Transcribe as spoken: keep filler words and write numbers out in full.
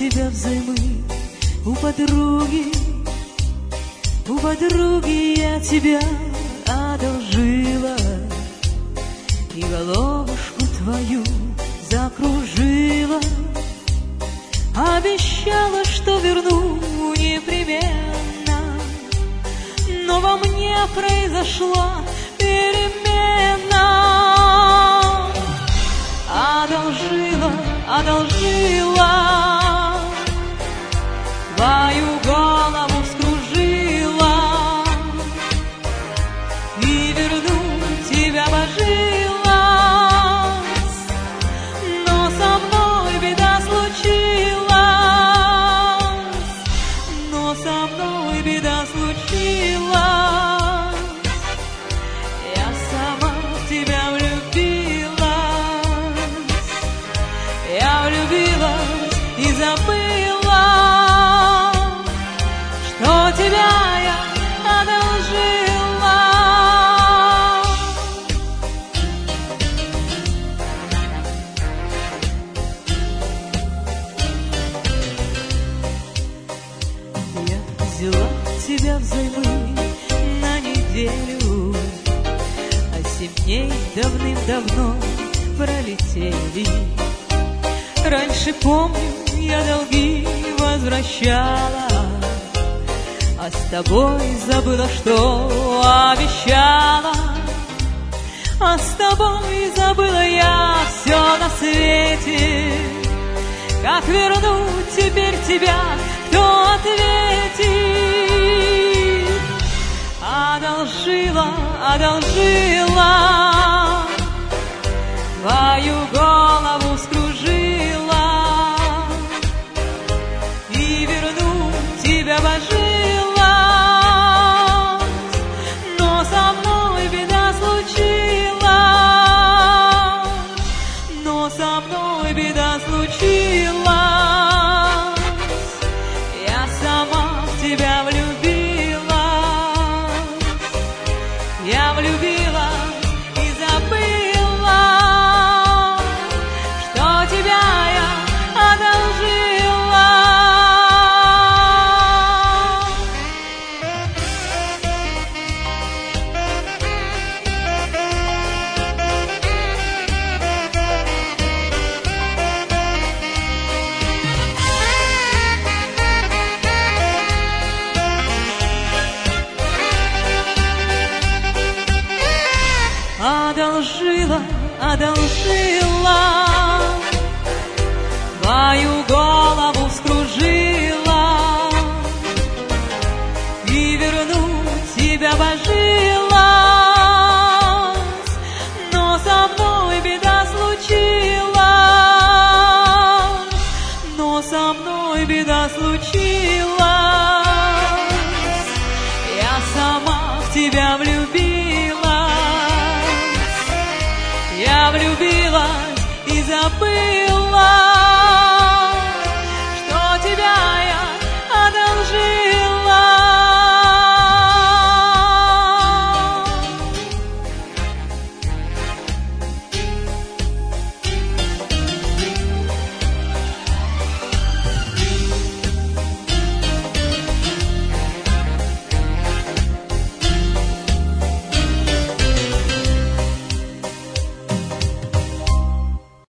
тебя взаймы у подруги, у подруги я тебя одолжила, и головушку твою закружила. Обещала, что верну непременно, но во мне произошла перемена. Одолжила, одолжила, твою голову вскружила, и верну тебя божилась, но со мной беда случилась, но со мной беда случилась. Я сама в тебя влюбилась, я влюбилась и забыла, что тебя я одолжила. Я взяла тебя взаймы на неделю, а семь дней давным-давно пролетели. Раньше, помню, я долги возвращала, а с тобой забыла, что обещала. А с тобой забыла я все на свете. Как вернуть теперь тебя, кто ответит? Одолжила, одолжила, твою голову вскружила, и верну тебя божилась, но со мной беда случилась, но со мной беда случилась. Я сама в тебя влюбилась, я влюбилась и забыла, что тебя я одолжила. Одолжила, одолжила, твою голову вскружила, и верну тебя божилась, но со мной беда случилась, но со мной беда случилась. Я сама в тебя влюбилась, я влюбилась и забыла,